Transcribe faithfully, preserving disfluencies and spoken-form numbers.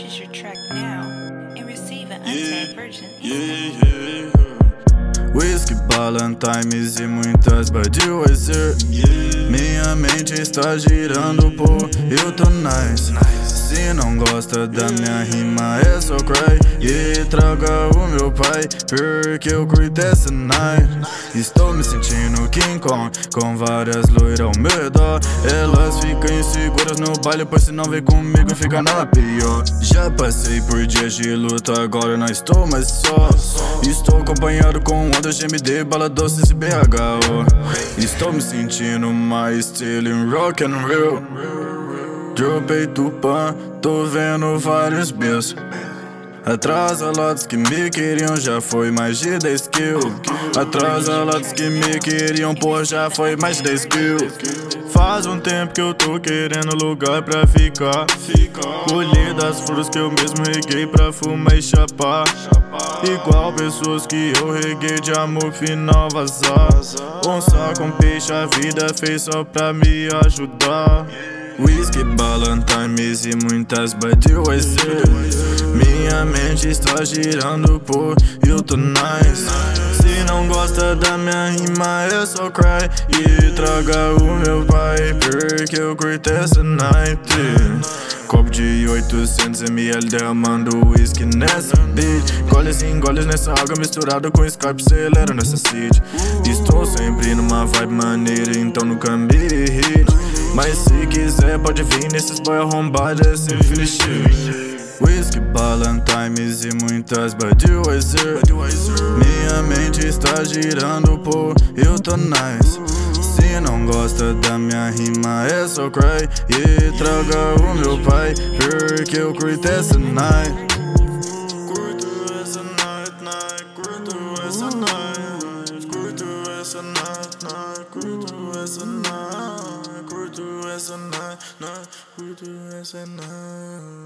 Purchase your track now and receive an untagged version. Yeah, yeah, yeah. Whisky, Ballantines e muitas Budweiser. Yeah. Minha mente está girando por eu tô nice. nice. Se não gosta da minha rima é só cry. E traga o meu pai, porque eu curto essa night. Estou me sentindo King Kong, com várias loiras ao meu redor. Elas ficam inseguras no baile, pois se não vem comigo fica na pior. Já passei por dias de luta, agora não estou mais só. Estou acompanhado com ondas de M D, bala doce e B H O. Estou me sentindo mais estilo em rock and roll. Dropei Tupã, tô vendo vários bills. Atrasa lotes que me queriam, já foi mais de dez kills. Atrasa lotes que me queriam, pô, já foi mais de dez kills. Faz um tempo que eu tô querendo lugar pra ficar. Colhi das flores que eu mesmo reguei pra fumar e chapar. Igual pessoas que eu reguei de amor final vazar. Onça com peixe a vida fez só pra me ajudar. Whisky, Ballantines e muitas Budweiser. Minha mente está girando por eu tô nice. Se não gosta da minha rima é só cry. E traga o meu pai, porque eu curto essa night. Copo de oitocentos mililitros derramando whisky nessa beat. Goles e goles nessa água misturado com Skype, acelera nessa seed. Estou sempre numa vibe maneira, então nunca me hit. Mas se quiser pode vir nesses boy arrombados, é sem finish. Whisky, Ballantines e muitas Budweiser. Minha mente está girando por eu tô nice. Se não gosta da minha rima é só cry. E traga o meu pai, porque eu curto essa night. Curto essa night, night. Curto essa night. Curto essa night, night. Curto essa night. Curto essa night, night. Curto essa night.